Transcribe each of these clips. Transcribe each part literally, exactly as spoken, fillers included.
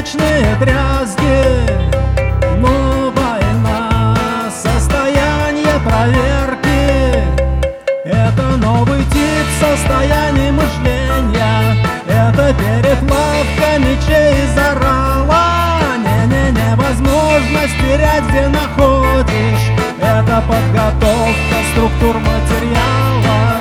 вечные дрязги, но война — состояние проверки. Это новый тип состояния мышления, это переплавка мечей из орала. Не-не-не, возможность терять, где находишь, это подготовка структур материала.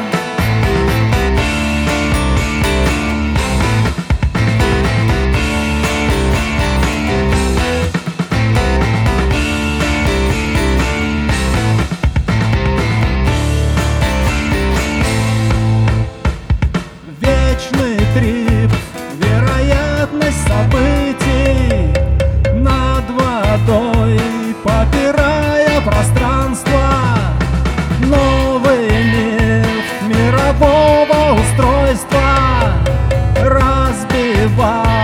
Вечный трип, вероятность событий над водой, попирая пространство. Новый миф мирового устройства разбивает